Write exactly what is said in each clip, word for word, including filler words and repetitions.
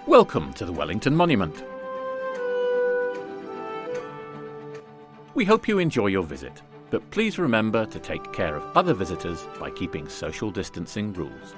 Welcome to the Wellington Monument. We hope you enjoy your visit, but please remember to take care of other visitors by keeping social distancing rules.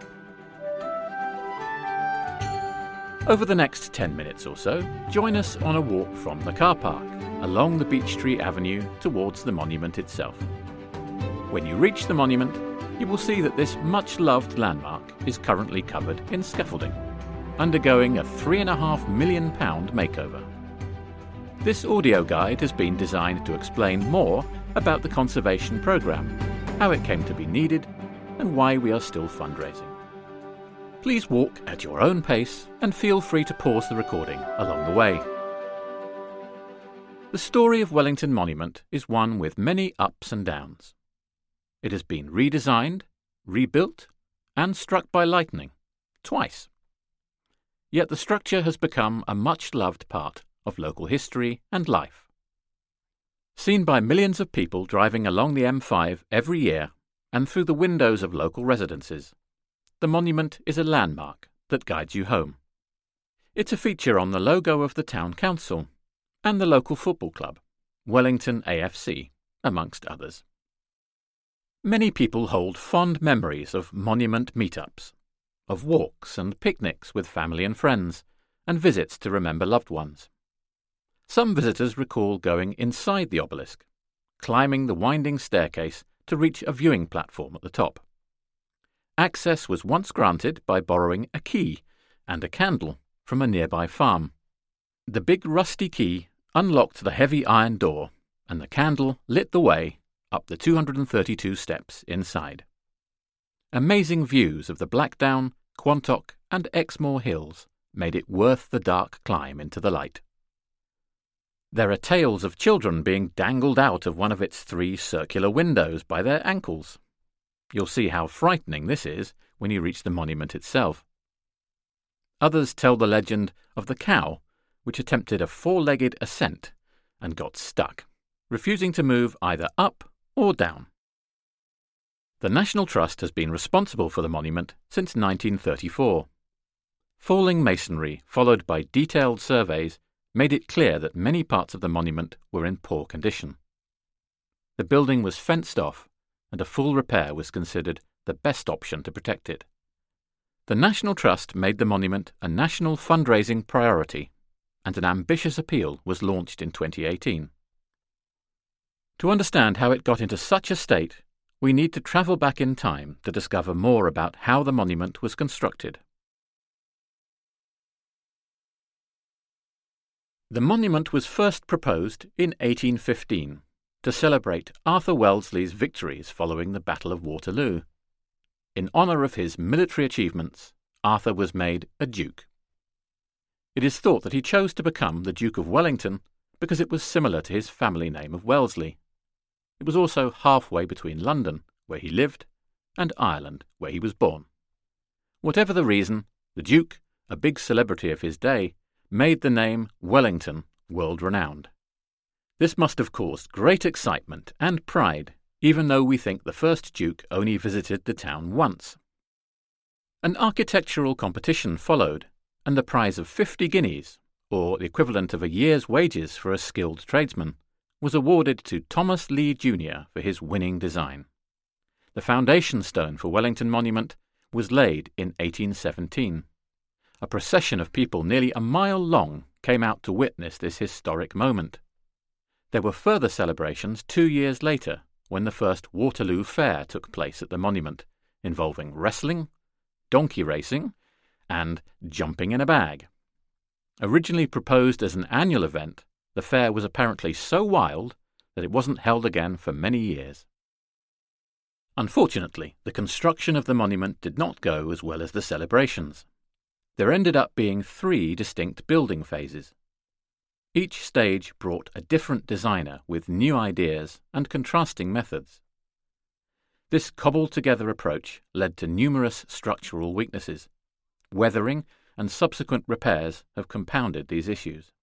Over the next ten minutes or so, join us on a walk from the car park, along the Beech Tree Avenue towards the monument itself. When you reach the monument, you will see that this much-loved landmark is currently covered in scaffolding, undergoing a three and a half million pound makeover. This audio guide has been designed to explain more about the conservation programme, how it came to be needed, and why we are still fundraising. Please walk at your own pace and feel free to pause the recording along the way. The story of Wellington Monument is one with many ups and downs. It has been redesigned, rebuilt, and struck by lightning, twice. Yet the structure has become a much-loved part of local history and life. Seen by millions of people driving along the M five every year and through the windows of local residences, the monument is a landmark that guides you home. It's a feature on the logo of the town council and the local football club, Wellington A F C, amongst others. Many people hold fond memories of monument meetups, of walks and picnics with family and friends, and visits to remember loved ones. Some visitors recall going inside the obelisk, climbing the winding staircase to reach a viewing platform at the top. Access was once granted by borrowing a key and a candle from a nearby farm. The big rusty key unlocked the heavy iron door, and the candle lit the way up the two hundred thirty-two steps inside. Amazing views of the Blackdown, Quantock and Exmoor Hills made it worth the dark climb into the light. There are tales of children being dangled out of one of its three circular windows by their ankles. You'll see how frightening this is when you reach the monument itself. Others tell the legend of the cow which attempted a four-legged ascent and got stuck, refusing to move either up or down. The National Trust has been responsible for the monument since nineteen thirty-four. Falling masonry, followed by detailed surveys, made it clear that many parts of the monument were in poor condition. The building was fenced off, and a full repair was considered the best option to protect it. The National Trust made the monument a national fundraising priority, and an ambitious appeal was launched in twenty eighteen. To understand how it got into such a state, we need to travel back in time to discover more about how the monument was constructed. The monument was first proposed in eighteen fifteen to celebrate Arthur Wellesley's victories following the Battle of Waterloo. In honour of his military achievements, Arthur was made a duke. It is thought that he chose to become the Duke of Wellington because it was similar to his family name of Wellesley. It was also halfway between London, where he lived, and Ireland, where he was born. Whatever the reason, the Duke, a big celebrity of his day, made the name Wellington world-renowned. This must have caused great excitement and pride, even though we think the first Duke only visited the town once. An architectural competition followed, and the prize of fifty guineas, or the equivalent of a year's wages for a skilled tradesman, was awarded to Thomas Lee Junior for his winning design. The foundation stone for Wellington Monument was laid in eighteen seventeen. A procession of people nearly a mile long came out to witness this historic moment. There were further celebrations two years later when the first Waterloo Fair took place at the monument, involving wrestling, donkey racing, and jumping in a bag. Originally proposed as an annual event, the fair was apparently so wild that it wasn't held again for many years. Unfortunately, the construction of the monument did not go as well as the celebrations. There ended up being three distinct building phases. Each stage brought a different designer with new ideas and contrasting methods. This cobbled-together approach led to numerous structural weaknesses. Weathering and subsequent repairs have compounded these issues.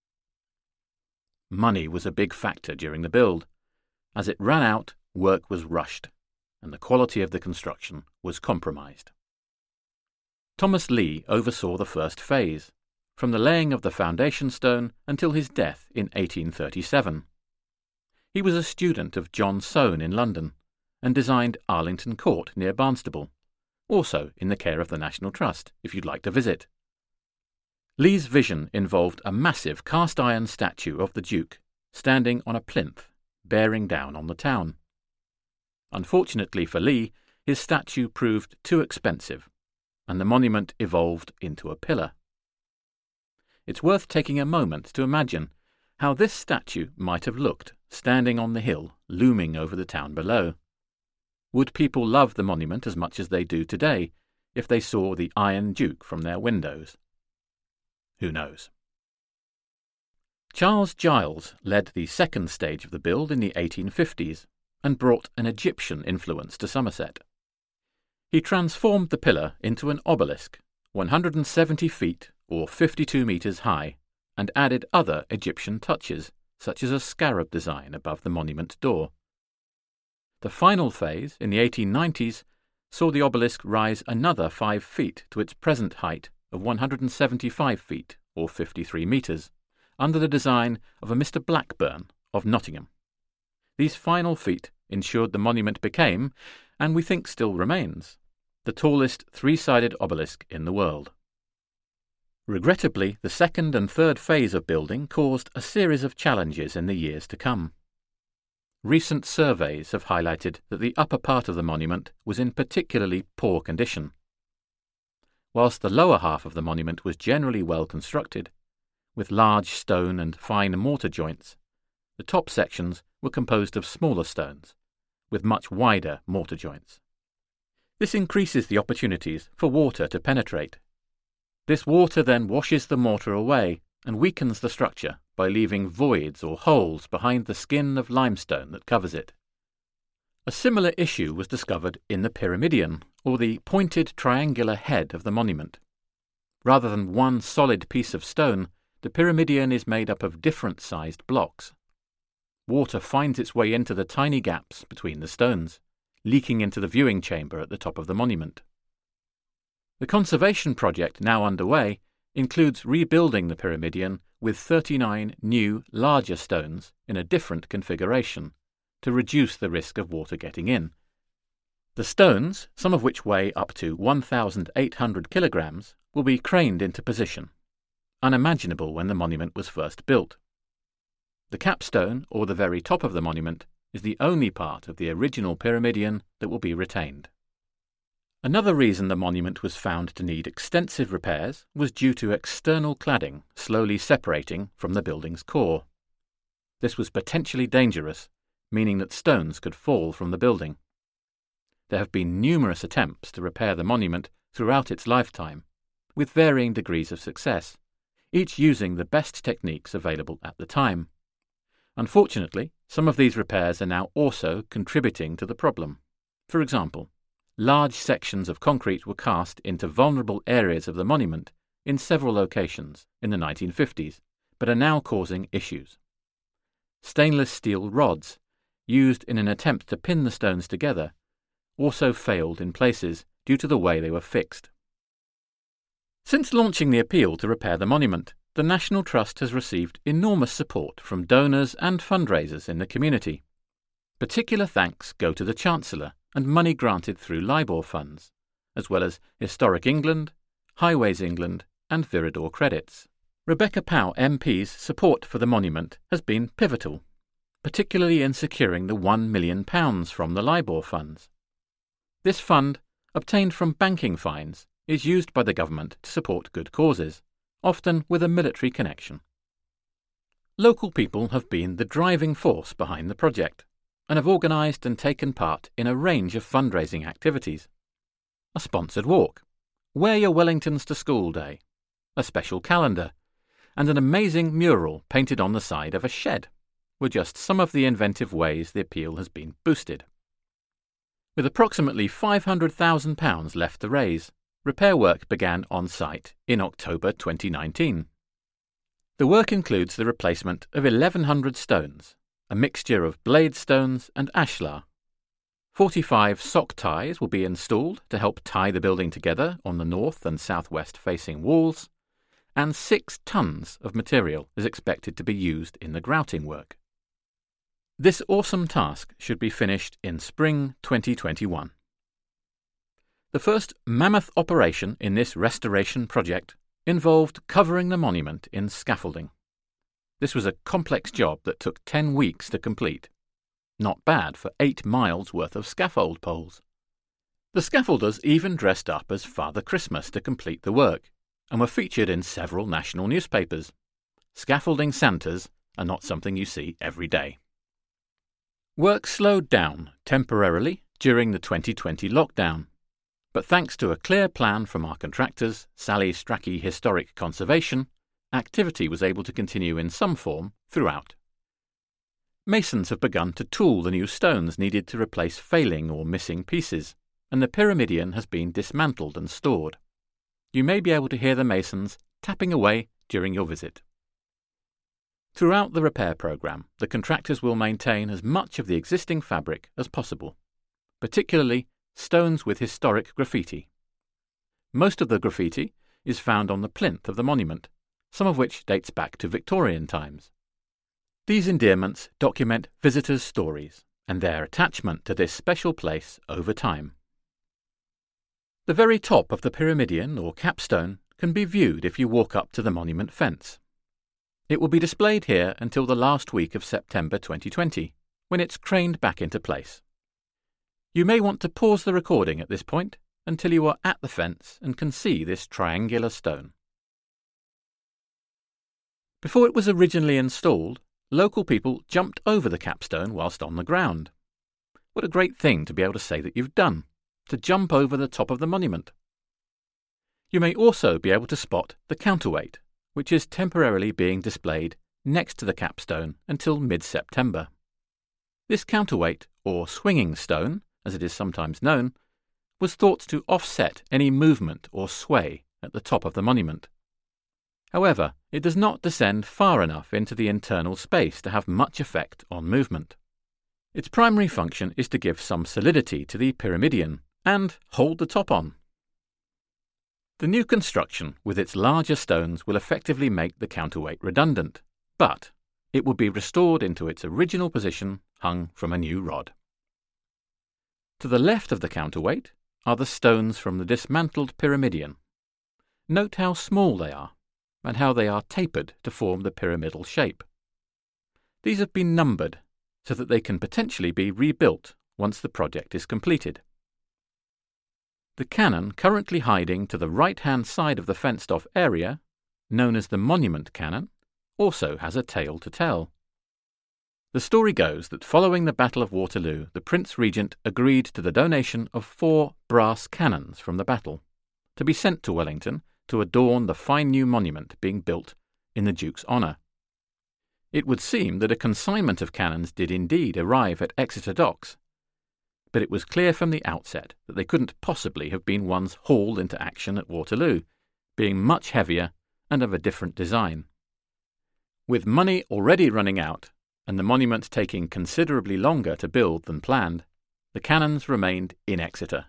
Money was a big factor during the build. As it ran out, work was rushed, and the quality of the construction was compromised. Thomas Lee oversaw the first phase, from the laying of the foundation stone until his death in eighteen thirty-seven. He was a student of John Soane in London and designed Arlington Court near Barnstaple, also in the care of the National Trust, if you'd like to visit. Lee's vision involved a massive cast-iron statue of the Duke, standing on a plinth, bearing down on the town. Unfortunately for Lee, his statue proved too expensive, and the monument evolved into a pillar. It's worth taking a moment to imagine how this statue might have looked standing on the hill looming over the town below. Would people love the monument as much as they do today if they saw the Iron Duke from their windows? Who knows? Charles Giles led the second stage of the build in the eighteen fifties and brought an Egyptian influence to Somerset. He transformed the pillar into an obelisk, one hundred seventy feet or fifty-two metres high, and added other Egyptian touches, such as a scarab design above the monument door. The final phase, in the eighteen nineties, saw the obelisk rise another five feet to its present height of one hundred seventy-five feet or fifty-three metres, under the design of a Mister Blackburn of Nottingham. These final feet ensured the monument became, and we think still remains, the tallest three-sided obelisk in the world. Regrettably, the second and third phase of building caused a series of challenges in the years to come. Recent surveys have highlighted that the upper part of the monument was in particularly poor condition. Whilst the lower half of the monument was generally well constructed, with large stone and fine mortar joints, the top sections were composed of smaller stones, with much wider mortar joints. This increases the opportunities for water to penetrate. This water then washes the mortar away and weakens the structure by leaving voids or holes behind the skin of limestone that covers it. A similar issue was discovered in the pyramidion, or the pointed triangular head of the monument. Rather than one solid piece of stone, the pyramidion is made up of different-sized blocks. Water finds its way into the tiny gaps between the stones, leaking into the viewing chamber at the top of the monument. The conservation project now underway includes rebuilding the pyramidion with thirty-nine new, larger stones in a different configuration to reduce the risk of water getting in. The stones, some of which weigh up to one thousand eight hundred kilograms, will be craned into position, unimaginable when the monument was first built. The capstone, or the very top of the monument, is the only part of the original pyramidion that will be retained. Another reason the monument was found to need extensive repairs was due to external cladding slowly separating from the building's core. This was potentially dangerous, meaning that stones could fall from the building. There have been numerous attempts to repair the monument throughout its lifetime, with varying degrees of success, each using the best techniques available at the time. Unfortunately, some of these repairs are now also contributing to the problem. For example, large sections of concrete were cast into vulnerable areas of the monument in several locations in the nineteen fifties, but are now causing issues. Stainless steel rods, used in an attempt to pin the stones together, also failed in places due to the way they were fixed. Since launching the appeal to repair the monument, the National Trust has received enormous support from donors and fundraisers in the community. Particular thanks go to the Chancellor and money granted through LIBOR funds, as well as Historic England, Highways England and Viridor credits. Rebecca Pow M P's support for the monument has been pivotal, particularly in securing the one million pounds from the LIBOR funds. This fund, obtained from banking fines, is used by the government to support good causes, often with a military connection. Local people have been the driving force behind the project, and have organised and taken part in a range of fundraising activities. A sponsored walk, Wear Your Wellingtons to School Day, a special calendar, and an amazing mural painted on the side of a shed were just some of the inventive ways the appeal has been boosted. With approximately five hundred thousand pounds left to raise, repair work began on site in October twenty nineteen. The work includes the replacement of eleven hundred stones, a mixture of blade stones and ashlar. forty-five sock ties will be installed to help tie the building together on the north and southwest facing walls, and six tons of material is expected to be used in the grouting work. This awesome task should be finished in spring twenty twenty-one. The first mammoth operation in this restoration project involved covering the monument in scaffolding. This was a complex job that took ten weeks to complete. Not bad for eight miles worth of scaffold poles. The scaffolders even dressed up as Father Christmas to complete the work, and were featured in several national newspapers. Scaffolding Santas are not something you see every day. Work slowed down temporarily during the twenty twenty lockdown, but thanks to a clear plan from our contractors, Sally Strachey Historic Conservation, activity was able to continue in some form throughout. Masons have begun to tool the new stones needed to replace failing or missing pieces, and the pyramidion has been dismantled and stored. You may be able to hear the masons tapping away during your visit. Throughout the repair programme, the contractors will maintain as much of the existing fabric as possible, particularly stones with historic graffiti. Most of the graffiti is found on the plinth of the monument, some of which dates back to Victorian times. These endearments document visitors' stories and their attachment to this special place over time. The very top of the pyramidion or capstone can be viewed if you walk up to the monument fence. It will be displayed here until the last week of September twenty twenty, when it's craned back into place. You may want to pause the recording at this point until you are at the fence and can see this triangular stone. Before it was originally installed, local people jumped over the capstone whilst on the ground. What a great thing to be able to say that you've done, to jump over the top of the monument. You may also be able to spot the counterweight, which is temporarily being displayed next to the capstone until mid-September. This counterweight, or swinging stone, as it is sometimes known, was thought to offset any movement or sway at the top of the monument. However, it does not descend far enough into the internal space to have much effect on movement. Its primary function is to give some solidity to the pyramidion and hold the top on. The new construction with its larger stones will effectively make the counterweight redundant, but it will be restored into its original position hung from a new rod. To the left of the counterweight are the stones from the dismantled pyramidion. Note how small they are, and how they are tapered to form the pyramidal shape. These have been numbered so that they can potentially be rebuilt once the project is completed. The cannon currently hiding to the right-hand side of the fenced-off area, known as the monument cannon, also has a tale to tell. The story goes that following the Battle of Waterloo, the Prince Regent agreed to the donation of four brass cannons from the battle, to be sent to Wellington to adorn the fine new monument being built in the Duke's honour. It would seem that a consignment of cannons did indeed arrive at Exeter Docks, but it was clear from the outset that they couldn't possibly have been ones hauled into action at Waterloo, being much heavier and of a different design. With money already running out, and the monument taking considerably longer to build than planned, the cannons remained in Exeter.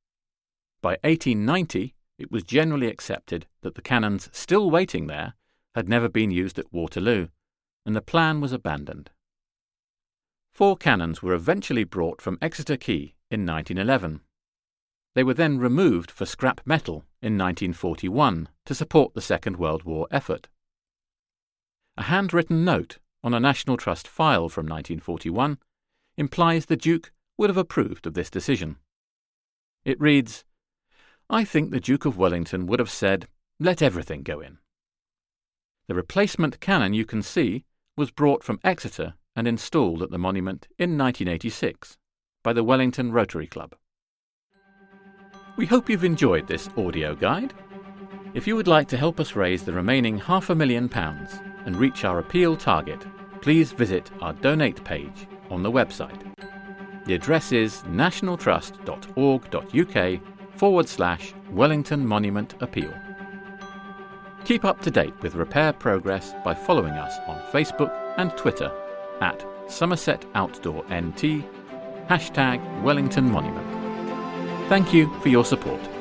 By eighteen ninety, it was generally accepted that the cannons still waiting there had never been used at Waterloo, and the plan was abandoned. Four cannons were eventually brought from Exeter Quay in nineteen eleven. They were then removed for scrap metal in nineteen forty-one to support the Second World War effort. A handwritten note on a National Trust file from nineteen forty-one implies the Duke would have approved of this decision. It reads, "I think the Duke of Wellington would have said, 'Let everything go in.'" The replacement cannon you can see was brought from Exeter and installed at the monument in nineteen eighty-six by the Wellington Rotary Club. We hope you've enjoyed this audio guide. If you would like to help us raise the remaining half a million pounds and reach our appeal target, please visit our donate page on the website. The address is nationaltrust.org.uk forward slash Wellington Monument Appeal. Keep up to date with repair progress by following us on Facebook and Twitter at Somerset Outdoor N T, hashtag Wellington Monument. Thank you for your support.